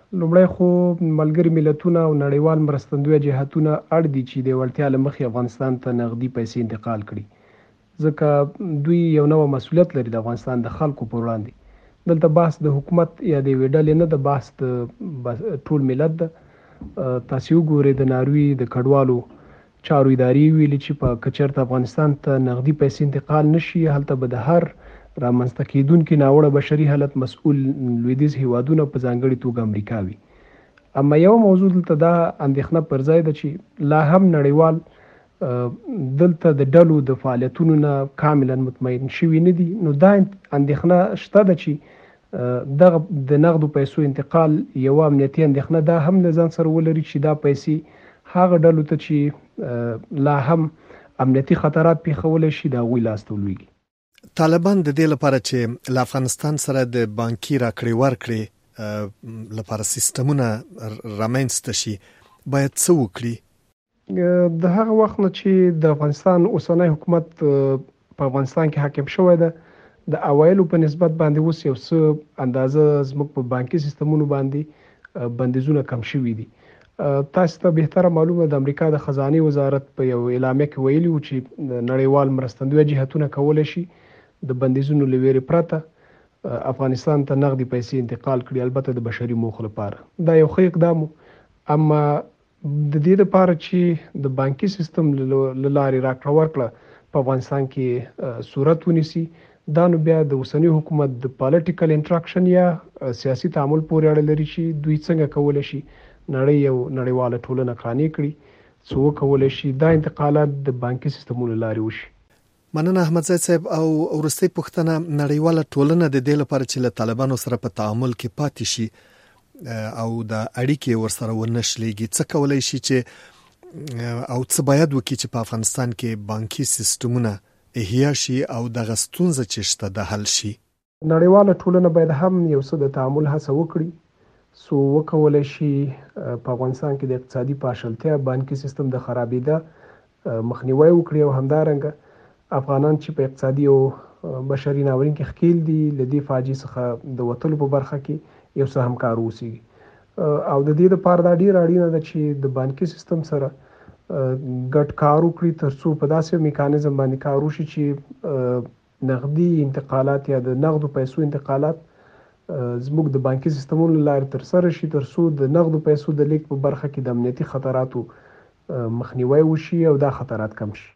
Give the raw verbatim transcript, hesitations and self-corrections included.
لومړی خو ملګري ملتونه او نړیوال مرستندویه جهتونه اړ دي چې د وړتیا له مخې افغانستان ته نغدي پیسې انتقال کړي، ځکه دوی یو نوی مسؤلیت لري د افغانستان د خلکو پر وړاندې. دلته بحث د حکومت یا د یوې ډلې نه ده، بحث د ټول ملت ده. تاسې وګورئ د ناروې د کډوالو چارو ادارې ویلي چې په که چېرته افغانستان ته نغدي پیسې انتقال نشي، هلته به د هر رامنځته کېدونکي ناوړه بشري حالت مسؤل لویدیځ هیوادونه په ځانګړې توګه امریکا وي. اما یو موضوع دلته دا اندېښنه پر ځای ده چې لا هم نړیوال دلته د ډلو د فعالیتونو نه کاملا مطمئن شوي نه دي. نو دا اندېښنه شته ده چې دغه د نغدو پیسو انتقال یوه امنیتي اندېښنه دا هم له ځان سره ولري چې دا پیسې هغه ډلو ته چې لا هم امنیتي خطرات پیښولی شي د هغوی لاس ته ولویږي. طالبان د دې لپاره چې له افغانستان سره د بانکي راکړې ورکړې لپاره سیستمونه رامنځته شي باید څه وکړي؟ د هغه وخت نه چې د افغانستان اوسنی حکومت په افغانستان کې حاکم شوی ده، د اوایلو په نسبت باندې اوس یو څه اندازه زموږ په بانکي سیستمونو باندې بندیزونه کم شوي دي. تاسو ته بهتره معلومه د امریکا د خزانې وزارت په یو اعلامیه کې ویلي و چې نړیوال مرستندویه جهتونه کولی شي د بندیزونو له ویرې پرته افغانستان ته نغدي پیسې انتقال کړي، البته د بشري موخو لپاره. دا یو ښه اقدام و، اما د دې لپاره چې د بانکي سیستم له لارې راکړه ورکړه په افغانستان کې صورت ونیسي، دا نو بیا د اوسني حکومت د پالیټیکل انټراکشن یا سیاسي تعامل پورې اړه لري چې دوی څنګه کولی شي نړۍ یو نړیواله ټولنه قانع کړي، څو وکولی شي دا انتقالات د بانکي سیستمونو لارې وشي. مننه احمدزی صاحب. او وروستۍ پوښتنه، نړیواله ټولنه د دې لپاره چې له طالبانو سره په تعامل کې پاتې شي او د اړیکې ورسره ونشلېږي، څه کولی شي چې او څه باید وکړي چې په افغانستان کې بانکي سیستمونه احیا شي او دغه ستونزه چې شته د حل شي؟ نړیواله ټولنه باید هم یو څه د تعامل هڅه وکړي، څو وکولی شي په افغانستان کې د اقتصادي پاشلتیا، بانکي سیستم د خرابېده مخنیوی وکړي، او همدارنګه افغانان چې په اقتصادي او بشري ناورین کې ښکېل دي له دې فاجعې څخه د وتلو په برخه کې یو څه همکار واوسي. او د دې لپاره دا ډېره اړینه ده چې د بانکي سیستم سره ګډ کار وکړي تر څو په داسې میکانیزم باندې کار وشي چې نغدي انتقالات یا د نغدو پیسو انتقالات زموږ د بانکي سیستمونو له لارې ترسره شي، تر څو د نغدو پیسو د لیږد په برخه کې د امنیتي خطراتو مخنیوی وشي او دا خطرات کم شي.